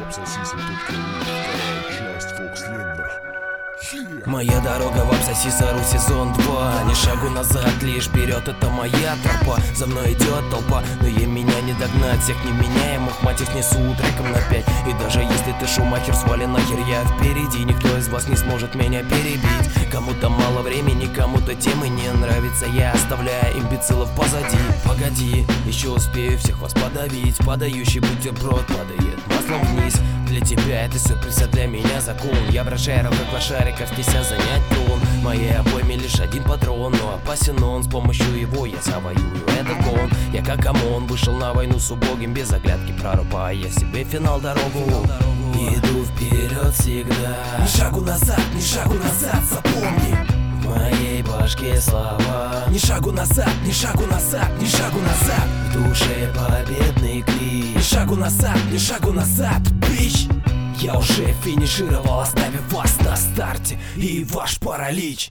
Моя дорога в Абсосисару сезон 2. Ни шагу назад, лишь вперед, это моя тропа. За мной идет толпа, но ей меня не догнать. Всех невменяемых, мать их, несу треком на 5. И даже если ты шумахер, свали нахер, я впереди. Никто из вас не сможет меня перебить. Кому-то мало времени, кому-то темы не нравится. Я оставляю имбецилов позади. Погоди, еще успею всех вас подавить. Подающий бутерброд падает маслом вниз. Для тебя это сюрприз, а для меня закон. Я бросаю как лошариков, неся занять трон. В моей обойме лишь один патрон, но опасен он. С помощью его я завоюю этот гон. Я как ОМОН вышел на войну с убогим, без оглядки прорубая себе финал дорогу. Иду вперед всегда, ни шагу назад, запомни. В моей башке слова: ни шагу назад, ни шагу назад, ни шагу назад. В душе победный клич: ни шагу назад, бич. Я уже финишировал, оставив вас на старте и ваш паралич.